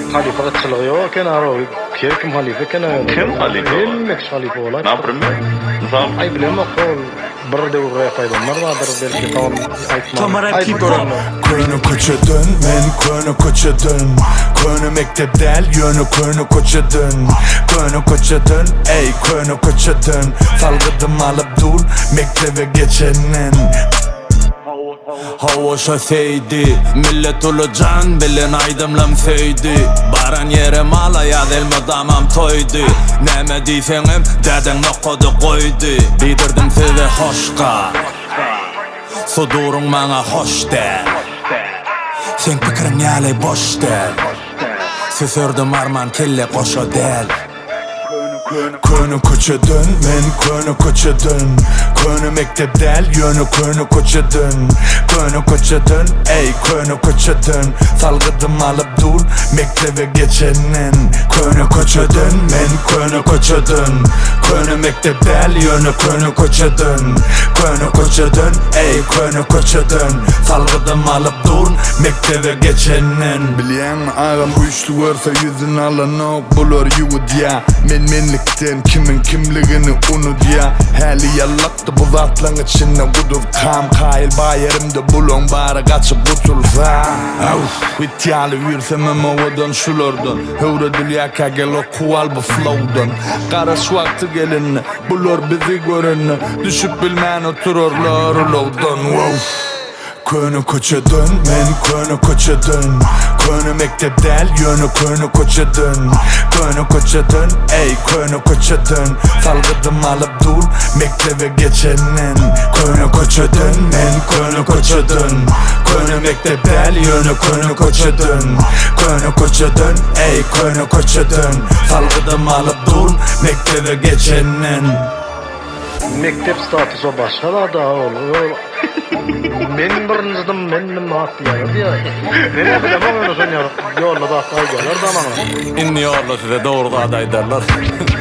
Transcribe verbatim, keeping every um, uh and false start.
halife kıtçılığı yok kenara kim halife kenara Kim halife? Bilmek halife olar. Ne yapayım ben? Misal? Ay bilemem kol bir de uraya paylanlar vardır belki tamam aytmam. Tomara Ayt people. görünme. Köyünü koçadın, men köyünü koçadın. Köyünü mektep del, yönü köyünü koçadın. Köyünü koçadın, ey köyünü koçadın. Salgıdım alıp dur, mektebe geçenin. Hava şöseydi, millet ulu can bilin aydımlam söydi. Baran yere mala ya del müdamam toydu. Neme deysenim dedin nokodu koydu. Bidirdim size hoşka, sudurun bana hoş der. Sen fikrin yali boş der. Süsürdüm arman kelle koşo del. Köyünü koçadın, men köyünü koçadın. Köyünü mektep del, yönü köyünü koçadın. Köyünü koçadın, ey köyünü koçadın. Salgıdım alıp dur, mektebe geçenin. Köyünü koçadın, men köyünü koçadın. Köyünü mektep del, yönü köyünü koçadın. Köyünü koçadın, ey köyünü koçadın. Salgıdım alıp dur, mektebe geçenin. Bilyen mi ağam bu üçlü görse yüzün alan ok bulur yuvud ya. Men menlikten kimin kimligini unut ya. Hali yallaktı bu zatlan içinde gudur tam. Kail bayerimde bulon bari kaçıp butulsa. Vityalı yürsemem ovadan şulordan. Hövre dülyaka gel o kuval bu flowdan. Karaş vakti gelinne bulur bizi görünne. Düşüp bilmen otururlar ulowdan. Köyünü koçadın, men köyünü koçadın. Köyünü mektep del, yönü köyünü koçadın. Köyünü koçadın, ey köyünü koçadın. Salgıdım alıp dur, mektebe geçenin. Köyünü koçadın, men köyünü koçadın. Köyünü mektep del, yönü köyünü koçadın. Köyünü koçadın, ey köyünü koçadın. Salgıdım alıp dur, mektebe geçenin. Mektep statusu başka da daha olur. Men birinizdim, mendim hatlayar diye. Nene bilemem onu sen yolla da hatta gelir da bana. İnni orla size doğru aday derler.